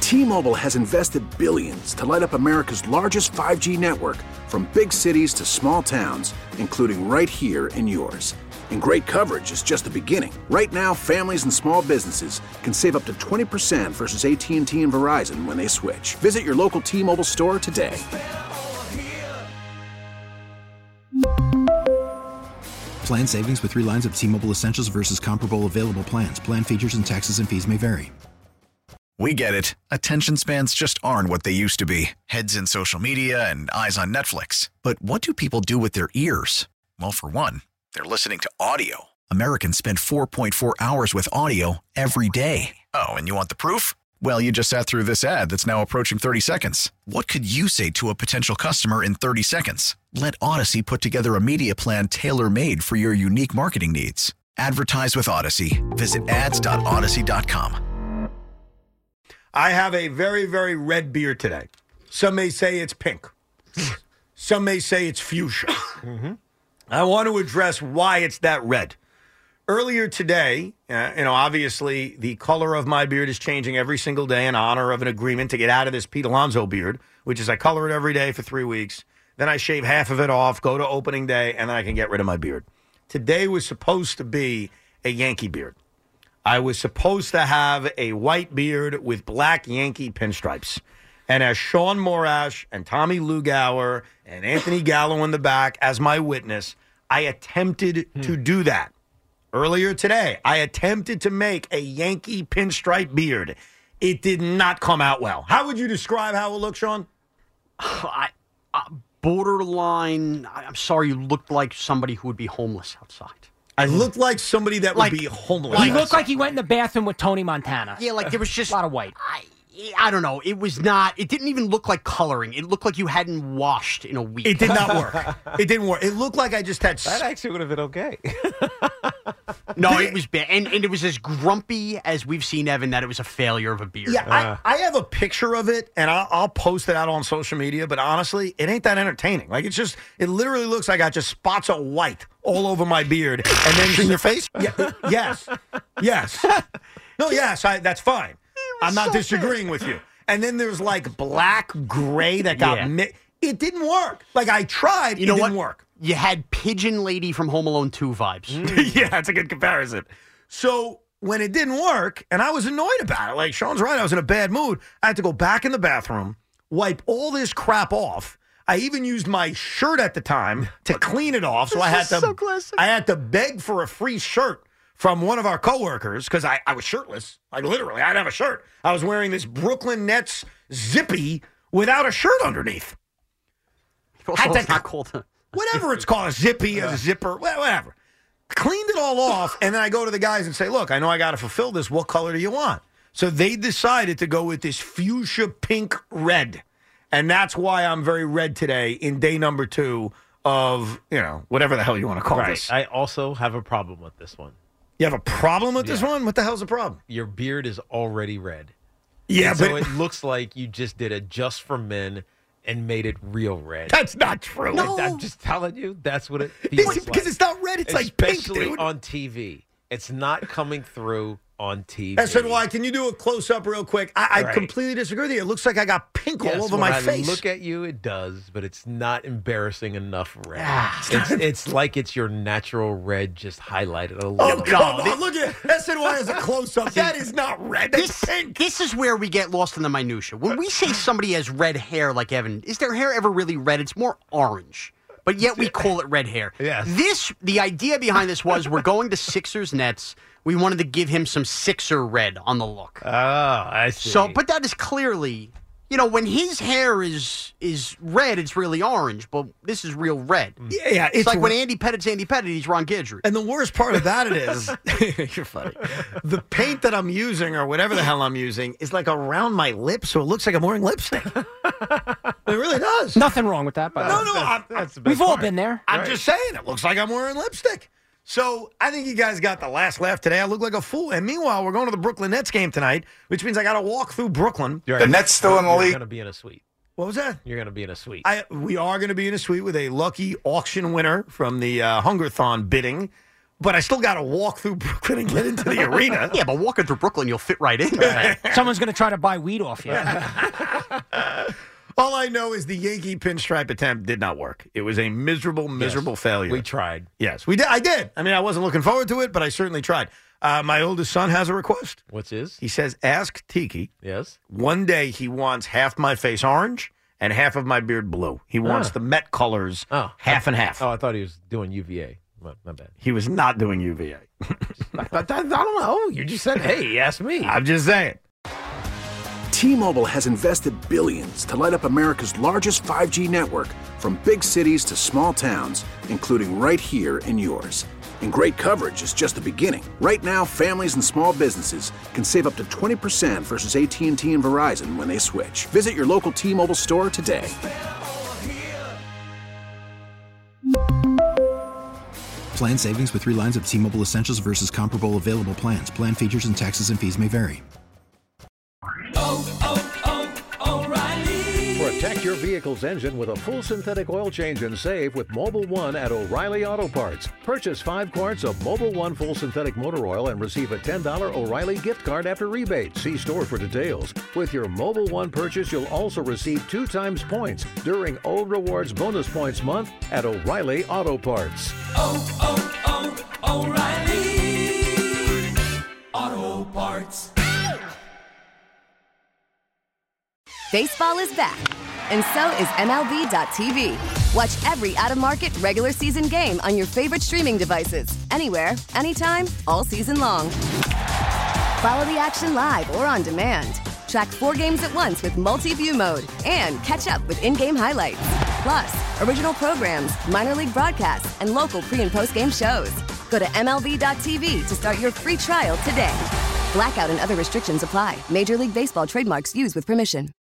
T-Mobile has invested billions to light up America's largest 5G network, from big cities to small towns, including right here in yours. And great coverage is just the beginning. Right now, families and small businesses can save up to 20% versus AT&T and Verizon when they switch. Visit your local T-Mobile store today. Plan savings with 3 lines of T-Mobile Essentials versus comparable available plans. Plan features and taxes and fees may vary. We get it. Attention spans just aren't what they used to be. Heads in social media and eyes on Netflix. But what do people do with their ears? Well, for one, they're listening to audio. Americans spend 4.4 hours with audio every day. Oh, and you want the proof? Well, you just sat through this ad that's now approaching 30 seconds. What could you say to a potential customer in 30 seconds? Let Odyssey put together a media plan tailor-made for your unique marketing needs. Advertise with Odyssey. Visit ads.odyssey.com. I have a very, very red beard today. Some may say it's pink. Some may say it's fuchsia. Mm-hmm. I want to address why it's that red. Earlier today, obviously the color of my beard is changing every single day in honor of an agreement to get out of this Pete Alonso beard, which is I color it every day for 3 weeks. Then I shave half of it off, go to opening day, and then I can get rid of my beard. Today was supposed to be a Yankee beard. I was supposed to have a white beard with black Yankee pinstripes. And as Sean Morash and Tommy Lugauer and Anthony Gallo in the back as my witness, I attempted to do that. Earlier today, I attempted to make a Yankee pinstripe beard. It did not come out well. How would you describe how it looked, Sean? Borderline, I'm sorry, you looked like somebody who would be homeless outside. I looked like somebody that would be homeless. He looked like he went in the bathroom with Tony Montana. Yeah, like there was just a lot of white. I don't know. It didn't even look like coloring. It looked like you hadn't washed in a week. It did not work. It didn't work. It looked like I just had... That actually would have been okay. No, it was bad. And it was as grumpy as we've seen, Evan, that it was a failure of a beard. Yeah, I have a picture of it, and I'll post it out on social media, but honestly, it ain't that entertaining. Like, it literally looks like I got just spots of white all over my beard. And then... In your face? Yeah, yes. No, yes, that's fine. I'm not disagreeing with you. And then there's like black, gray that got it didn't work. Like I tried, it didn't work. You had Pigeon Lady from Home Alone 2 vibes. Yeah, that's a good comparison. So when it didn't work, and I was annoyed about it, like Sean's right, I was in a bad mood. I had to go back in the bathroom, wipe all this crap off. I even used my shirt at the time to clean it off. So I had to beg for a free shirt from one of our coworkers, because I was shirtless. Like, literally, I didn't have a shirt. I was wearing this Brooklyn Nets zippy without a shirt underneath. It's not called whatever it's called, a zippy, a zipper, whatever. Cleaned it all off, and then I go to the guys and say, look, I know I got to fulfill this. What color do you want? So they decided to go with this fuchsia pink red. And that's why I'm very red today in day number 2 of, whatever the hell you want to call this. I also have a problem with this one. You have a problem with this one? What the hell's the problem? Your beard is already red. Yeah, so it looks like you just did a Just for Men and made it real red. That's not true. No. I'm just telling you, that's what it feels like. Because it's not red, it's like pink, dude. Especially on TV. It's not coming through on TV. SNY, can you do a close-up real quick? I completely disagree with you. It looks like I got pink all over my face. Look at you, it does, but it's not embarrassing enough red. It's like it's your natural red just highlighted a little. Oh, come on. Look at SNY as a close-up. That is not red. That's pink. This is where we get lost in the minutia. When we say somebody has red hair like Evan, is their hair ever really red? It's more orange. But yet we call it red hair. Yes. The idea behind this was we're going to Sixers-Nets. We wanted to give him some Sixer red on the look. Oh, I see. So, but that is clearly, when his hair is red, it's really orange, but this is real red. Yeah, it's like when Andy Pettit's Andy Pettit, he's Ron Guidry. And the worst part about it is, you're funny. The paint that I'm using, or whatever the hell I'm using, is like around my lips, so it looks like I'm wearing lipstick. It really does. Nothing wrong with that, by the way. No, that's the best We've all been there. I'm just saying, it looks like I'm wearing lipstick. So I think you guys got the last laugh today. I look like a fool. And meanwhile, we're going to the Brooklyn Nets game tonight, which means I got to walk through Brooklyn. The Nets still in the league. You're going to be in a suite. What was that? You're going to be in a suite. We are going to be in a suite with a lucky auction winner from the Hungerthon bidding. but I still got to walk through Brooklyn and get into the arena. Yeah, but walking through Brooklyn, you'll fit right in. Someone's going to try to buy weed off you. All I know is the Yankee pinstripe attempt did not work. It was a miserable failure. We tried. Yes, we did. I did. I mean, I wasn't looking forward to it, but I certainly tried. My oldest son has a request. What's his? He says, ask Tiki. Yes. One day he wants half my face orange and half of my beard blue. He wants the Met colors half and half. Oh, I thought he was doing UVA. My bad. He was not doing UVA. I don't know. You just said, hey, ask me. I'm just saying. T-Mobile has invested billions to light up America's largest 5G network, from big cities to small towns, including right here in yours. And great coverage is just the beginning. Right now, families and small businesses can save up to 20% versus AT&T and Verizon when they switch. Visit your local T-Mobile store today. Plan savings with 3 lines of T-Mobile Essentials versus comparable available plans. Plan features and taxes and fees may vary. Protect your vehicle's engine with a full synthetic oil change and save with Mobil 1 at O'Reilly Auto Parts. Purchase 5 quarts of Mobil 1 full synthetic motor oil and receive a $10 O'Reilly gift card after rebate. See store for details. With your Mobil 1 purchase, you'll also receive 2 times points during O Rewards Bonus Points Month at O'Reilly Auto Parts. O'Reilly Auto Parts. Baseball is back, and so is MLB.tv. Watch every out-of-market regular season game on your favorite streaming devices, anywhere, anytime, all season long. Follow the action live or on demand. Track 4 games at once with multi-view mode and catch up with in-game highlights. Plus, original programs, minor league broadcasts, and local pre- and post-game shows. Go to MLB.tv to start your free trial today. Blackout and other restrictions apply. Major League Baseball trademarks used with permission.